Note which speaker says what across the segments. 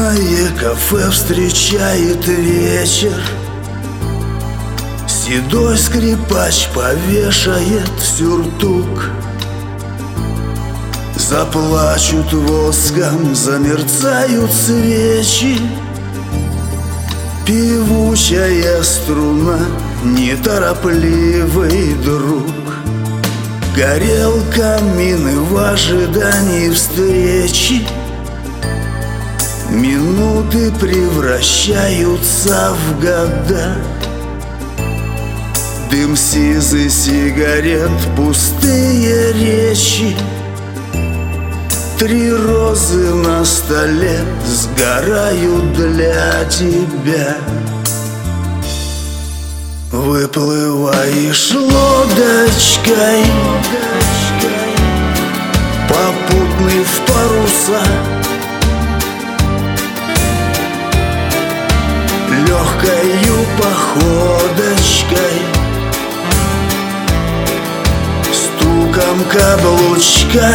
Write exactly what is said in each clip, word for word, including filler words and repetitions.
Speaker 1: Уютное кафе встречает вечер. Седой скрипач повешает сюртук. Заплачут воском, замерцают свечи. Певучая струна, неторопливый друг. Горел камин и в ожидании встречи минуты превращаются в года. Дым сизый сигарет, пустые речи. Три розы на столе сгорают для тебя. Выплываешь лодочкой, попутный в паруса. Легкою походочкой, стуком каблучка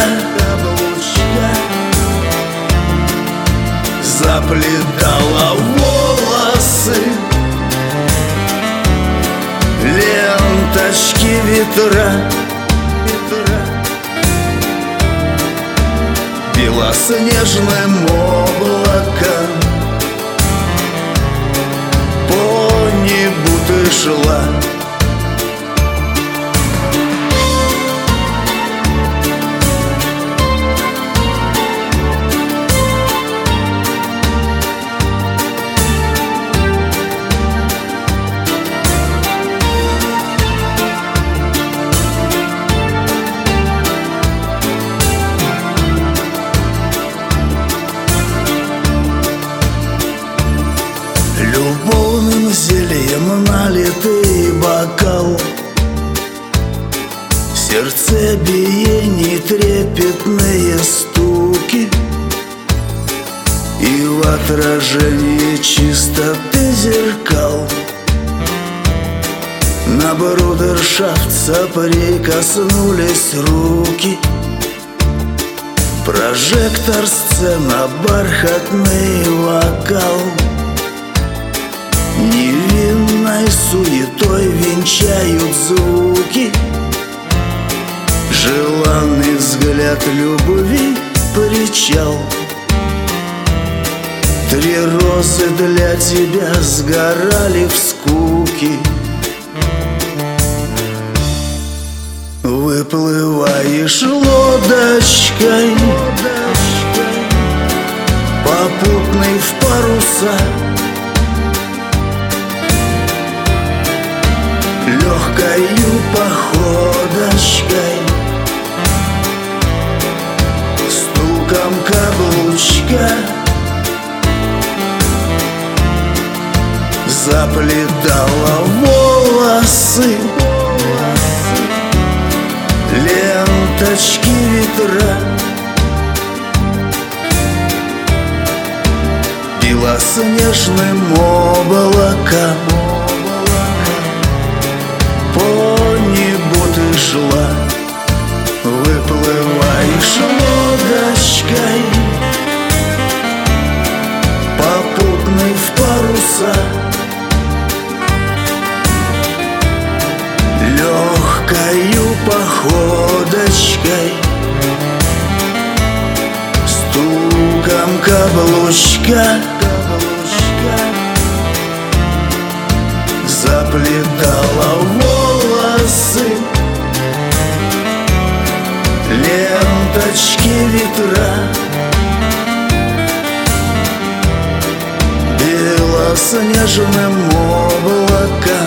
Speaker 1: заплетала волосы. Ленточки ветра, белоснежным облаком по небу ты шла. Любовным зельем налитый бокал, сердцебиение, трепетные стуки. И в отражении чистоты зеркал на брудершафт соприкоснулись руки. Прожектор, сцена, бархатный вокал. Невинной суетой венчают звуки. Желанный взгляд любви, причал. Три розы для тебя сгорали в скуке. Выплываешь лодочкой, попутный в паруса. Легкою походочкой, стуком каблучка заплетала волосы. Ленточки ветра, белоснежным облаком по небу ты шла. Выплываешь лодочкой, попутный в паруса. Легкою походочкой, стуком каблучка заплетала волосы. Ленточки ветра, белоснежным облаком